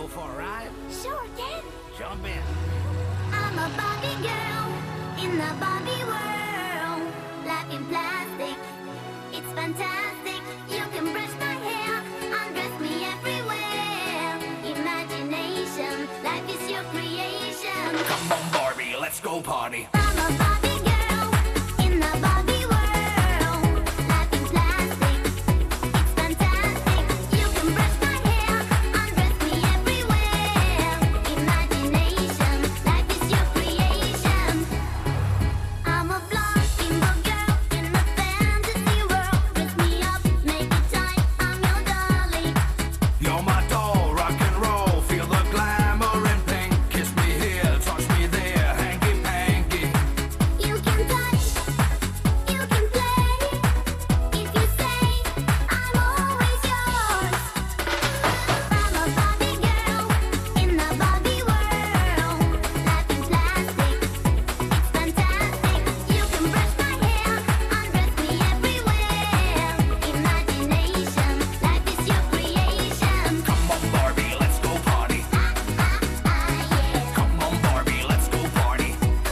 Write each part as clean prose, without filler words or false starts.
go for a ride? Sure, Ken. Jump in. I'm a Barbie girl in the Barbie world. Life in plastic, it's fantastic. You can brush my hair, undress me everywhere. Imagination, life is your creation. Come on, Barbie, let's go party. I'm a Barbie girl in the Barbie world. Life in plastic, it's fantastic. You can brush my hair, undress me everywhere. Imagination, life is your creation. I'm a blonde bimbo girl in a fantasy world. Dress me up, make it tight, I'm your dolly. You're my doll, rock and roll. Feel the glamour and pink. Kiss me here, touch me there, hanky panky. You can touch, you can play. If you say, I'm always yours. I'm a Barbie girl in the Barbie world. Life in plastic, it's fantastic. You can brush my hair, undress me everywhere. Imagination, life is your creation. Come on, Barbie, let's go party. Yeah. Come on, Barbie, let's go party.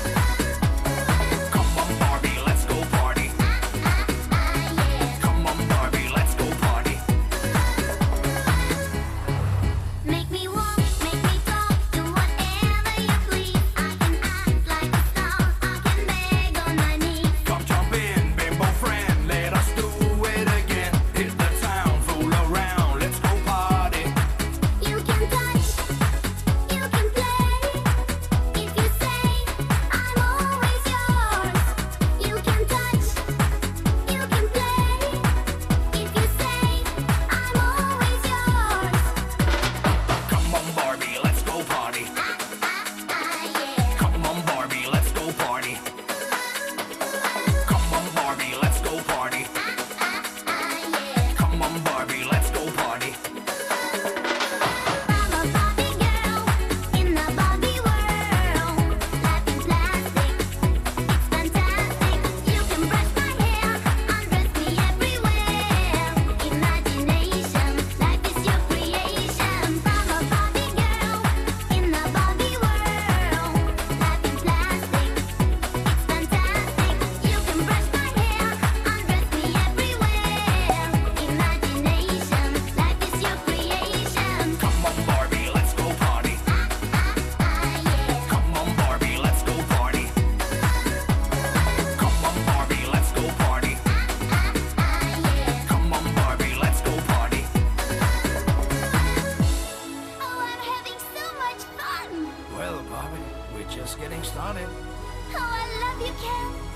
Come on, Barbie, let's go party. Yeah. Come on, Barbie, let's go party. Make me walk, make me talk, do whatever you please. I can act like a star, I can beg on my knees. Come jump in, bimbo friend, let us do it again. Hit the town, fool around, let's go party. You can touch, you can play. If you say, I'm always yours. You can touch, you can play. If you say, I'm always yours. Come on, Barbie, let's go party. Yeah. Come on, Barbie, let's go party. Come on, Barbie, let's go party. Yeah. Come on, Barbie, let's go party. I'm a Barbie girl in the Barbie world. Life in plastic, it's fantastic. You can brush my hair, undress me everywhere. Imagination, life is your creation. I'm a Barbie girl in the Barbie world. Life in plastic, it's fantastic. You can brush my hair, undress me everywhere. Imagination, life is your creation. Come on, Barbie, let's go party. Yeah. Come on, Barbie, let's go party. Come on, Barbie, let's go party. Come on, Barbie, let's go party. Oh, I'm having so much fun! Well, Barbie, we're just getting started. Oh, I love you, Ken!